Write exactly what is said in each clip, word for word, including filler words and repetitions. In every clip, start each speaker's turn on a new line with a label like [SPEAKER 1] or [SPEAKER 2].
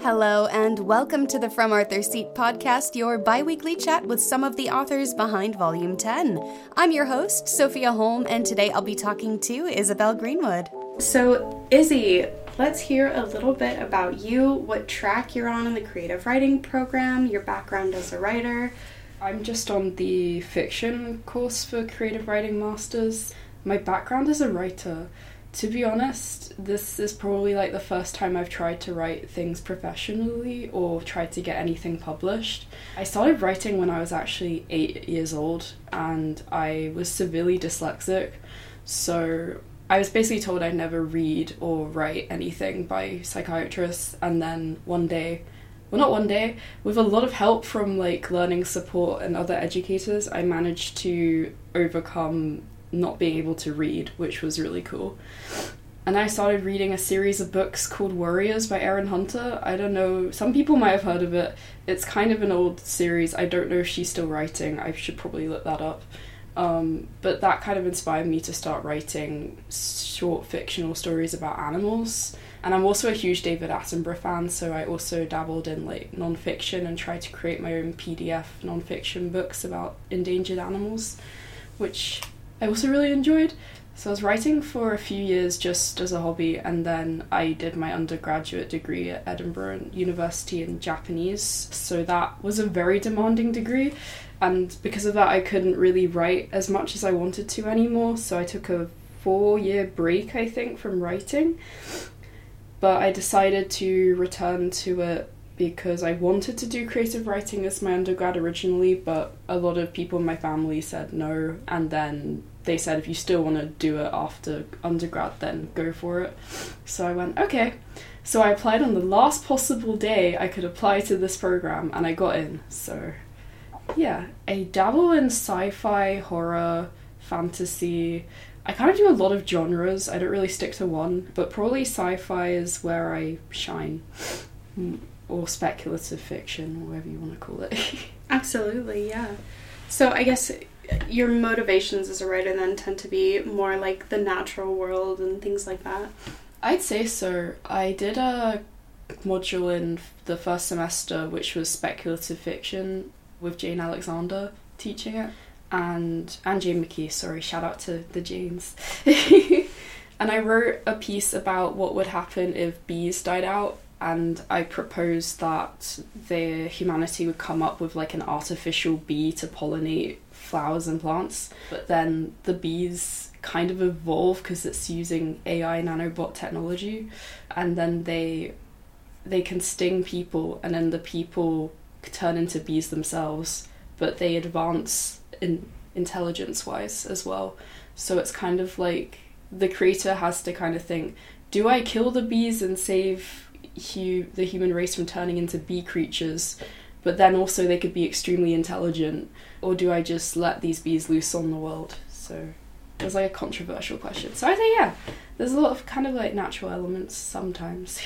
[SPEAKER 1] Hello, and welcome to the From Arthur's Seat podcast, your bi-weekly chat with some of the authors behind Volume ten. I'm your host, Sophia Holm, and today I'll be talking to Isabel Greenwood. So, Izzy, let's hear a little bit about you, what track you're on in the creative writing program, your background as a writer.
[SPEAKER 2] I'm just on the fiction course for Creative Writing Masters. My background as a writer, to be honest, this is probably like the first time I've tried to write things professionally or tried to get anything published. I started writing when I was actually eight years old and I was severely dyslexic, so I was basically told I'd never read or write anything by psychiatrists, and then one day, well not one day, with a lot of help from like learning support and other educators, I managed to overcome not being able to read, which was really cool. And I started reading a series of books called Warriors by Erin Hunter. I don't know, some people might have heard of it. It's kind of an old series. I don't know if she's still writing. I should probably look that up. Um, but that kind of inspired me to start writing short fictional stories about animals. And I'm also a huge David Attenborough fan, so I also dabbled in like non-fiction and tried to create my own P D F non-fiction books about endangered animals, which I also really enjoyed. So I was writing for a few years just as a hobby, and then I did my undergraduate degree at Edinburgh University in Japanese. So that was a very demanding degree, and because of that I couldn't really write as much as I wanted to anymore. So I took a four-year break, I think, from writing. But I decided to return to it because I wanted to do creative writing as my undergrad originally, but a lot of people in my family said no, and then they said if you still want to do it after undergrad, then go for it. So I went, okay. So I applied on the last possible day I could apply to this program, and I got in. So yeah, I dabble in sci-fi, horror, fantasy. I kind of do a lot of genres. I don't really stick to one, but probably sci-fi is where I shine. Or speculative fiction, whatever you want to call it.
[SPEAKER 1] Absolutely, yeah. So I guess your motivations as a writer then tend to be more like the natural world and things like that?
[SPEAKER 2] I'd say so. I did a module in the first semester which was speculative fiction with Jane Alexander teaching it, and and Jane McKee, sorry, shout out to the Janes. And I wrote a piece about what would happen if bees died out, and I proposed that the humanity would come up with like an artificial bee to pollinate flowers and plants, but then the bees kind of evolve because it's using A I nanobot technology, and then they they can sting people, and then the people turn into bees themselves, but they advance in intelligence wise as well. So it's kind of like the creator has to kind of think, do I kill the bees and save Hu- the human race from turning into bee creatures, but then also they could be extremely intelligent, or do I just let these bees loose on the world? So it was like a controversial question. So I think, yeah, there's a lot of kind of like natural elements sometimes.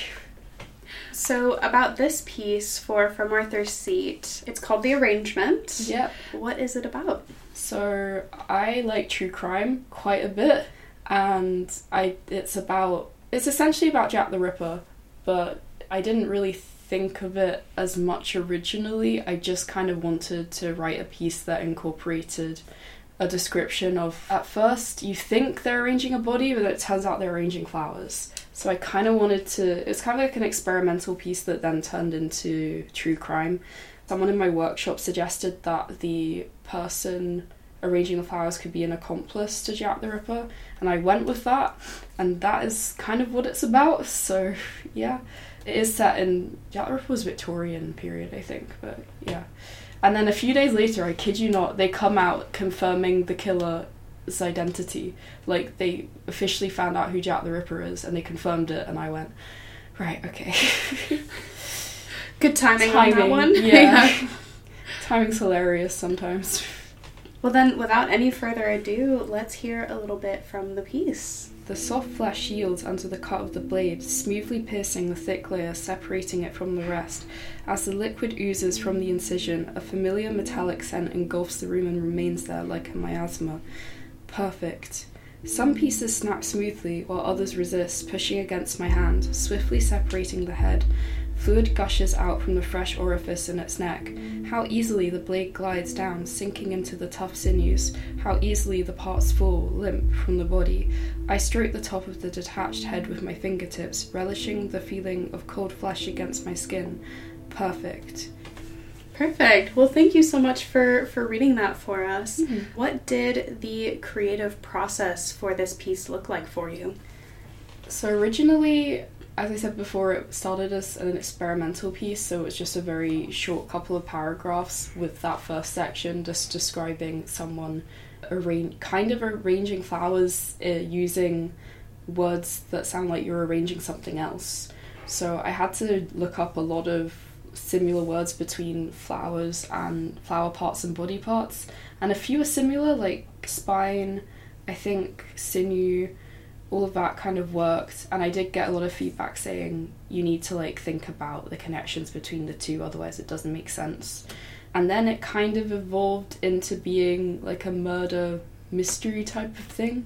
[SPEAKER 1] So about this piece for From Arthur's Seat, it's called The Arrangement.
[SPEAKER 2] Yep.
[SPEAKER 1] What is it about?
[SPEAKER 2] So I like true crime quite a bit, and I it's about it's essentially about Jack the Ripper, but I didn't really think of it as much originally. I just kind of wanted to write a piece that incorporated a description of, at first you think they're arranging a body, but it turns out they're arranging flowers. So I kind of wanted to, it's kind of like an experimental piece that then turned into true crime. Someone in my workshop suggested that the person arranging the flowers could be an accomplice to Jack the Ripper, and I went with that, and that is kind of what it's about. So yeah, it is set in, Jack the Ripper was Victorian period, I think, but yeah. And then a few days later, I kid you not, they come out confirming the killer's identity. Like, they officially found out who Jack the Ripper is, and they confirmed it, and I went, right, okay.
[SPEAKER 1] Good timing, timing on that one.
[SPEAKER 2] Yeah. yeah. Timing's hilarious sometimes.
[SPEAKER 1] Well then, without any further ado, let's hear a little bit from the piece.
[SPEAKER 2] The soft flesh yields under the cut of the blade, smoothly piercing the thick layer, separating it from the rest. As the liquid oozes from the incision, a familiar metallic scent engulfs the room and remains there like a miasma. Perfect. Some pieces snap smoothly, while others resist, pushing against my hand, swiftly separating the head. Fluid gushes out from the fresh orifice in its neck. How easily the blade glides down, sinking into the tough sinews. How easily the parts fall, limp, from the body. I stroke the top of the detached head with my fingertips, relishing the feeling of cold flesh against my skin. Perfect.
[SPEAKER 3] Perfect. Well, thank you so much for, for reading that for us.
[SPEAKER 2] Mm-hmm.
[SPEAKER 3] What did the creative process for this piece look like for you?
[SPEAKER 2] So originally, as I said before, it started as an experimental piece, so it was just a very short couple of paragraphs with that first section just describing someone arrange, kind of arranging flowers uh, using words that sound like you're arranging something else. So I had to look up a lot of similar words between flowers and flower parts and body parts, and a few are similar, like spine, I think sinew, all of that kind of worked. And I did get a lot of feedback saying you need to like think about the connections between the two, otherwise it doesn't make sense. And then it kind of evolved into being like a murder mystery type of thing,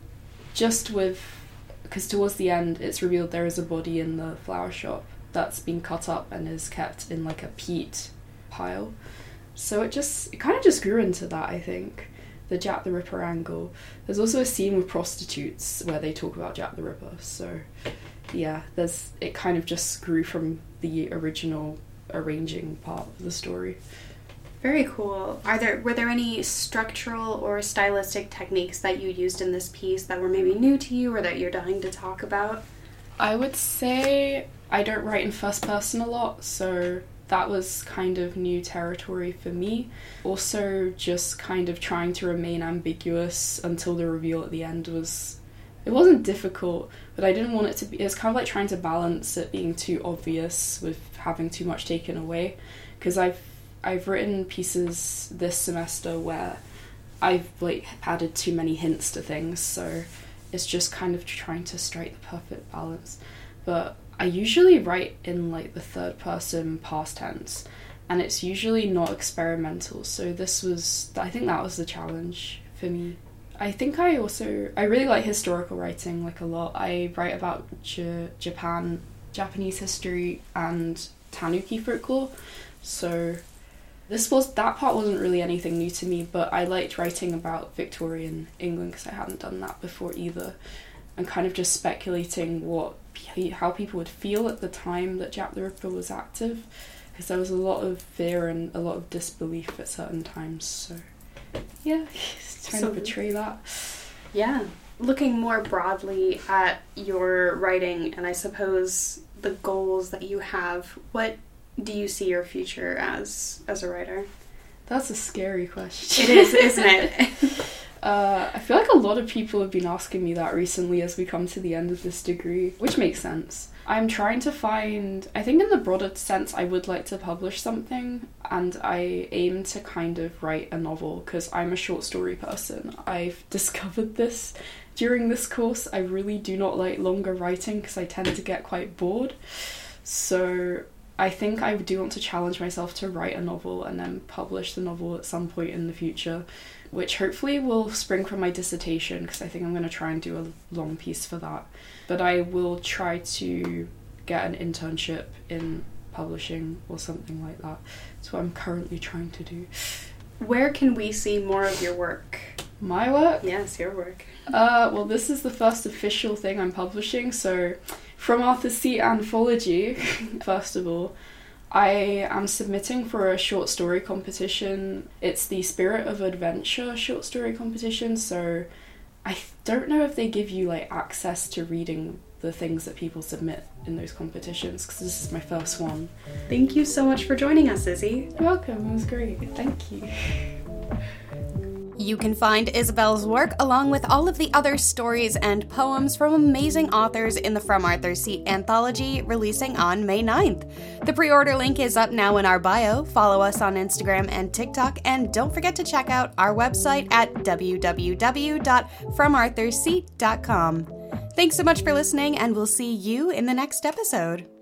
[SPEAKER 2] just with, because towards the end it's revealed there is a body in the flower shop that's been cut up and is kept in like a peat pile. So it just, it kind of just grew into that, I think, the Jack the Ripper angle. There's also a scene with prostitutes where they talk about Jack the Ripper, so yeah, there's, it kind of just grew from the original arranging part of the story.
[SPEAKER 3] Very cool. Are there were there any structural or stylistic techniques that you used in this piece that were maybe new to you or that you're dying to talk about?
[SPEAKER 2] I would say I don't write in first person a lot, so that was kind of new territory for me. Also, just kind of trying to remain ambiguous until the reveal at the end was, it wasn't difficult, but I didn't want it to be, it's kind of like trying to balance it being too obvious with having too much taken away, because I've I've written pieces this semester where I've like added too many hints to things, so it's just kind of trying to strike the perfect balance. But I usually write in like the third person past tense, and it's usually not experimental, so this was, I think that was the challenge for me. I think I also, I really like historical writing like a lot. I write about J- Japan, Japanese history and Tanuki folklore, so this was, that part wasn't really anything new to me, but I liked writing about Victorian England because I hadn't done that before either, and kind of just speculating what, how people would feel at the time that Jack the Ripper was active, because there was a lot of fear and a lot of disbelief at certain times, so yeah, trying so, to portray that.
[SPEAKER 3] Yeah. Looking more broadly at your writing, and I suppose the goals that you have, what do you see your future as as a writer?
[SPEAKER 2] That's a scary question.
[SPEAKER 3] It is, isn't it?
[SPEAKER 2] uh, I feel like a lot of people have been asking me that recently as we come to the end of this degree, which makes sense. I'm trying to find, I think in the broader sense, I would like to publish something, and I aim to kind of write a novel, because I'm a short story person. I've discovered this during this course. I really do not like longer writing because I tend to get quite bored. So I think I do want to challenge myself to write a novel and then publish the novel at some point in the future, which hopefully will spring from my dissertation, because I think I'm going to try and do a long piece for that. But I will try to get an internship in publishing or something like that. That's what I'm currently trying to do.
[SPEAKER 3] Where can we see more of your work?
[SPEAKER 2] My work?
[SPEAKER 3] Yes, your work.
[SPEAKER 2] Uh, well, this is the first official thing I'm publishing, so From Arthur's Seat Anthology, first of all, I am submitting for a short story competition. It's the Spirit of Adventure short story competition, so I don't know if they give you like access to reading the things that people submit in those competitions, because this is my first one.
[SPEAKER 3] Thank you so much for joining us, Izzy.
[SPEAKER 2] You're welcome, it was great. Thank you.
[SPEAKER 1] You can find Isabel's work along with all of the other stories and poems from amazing authors in the From Arthur's Seat anthology releasing on May ninth. The pre-order link is up now in our bio. Follow us on Instagram and TikTok, and don't forget to check out our website at w w w dot from arthurs seat dot com. Thanks so much for listening, and we'll see you in the next episode.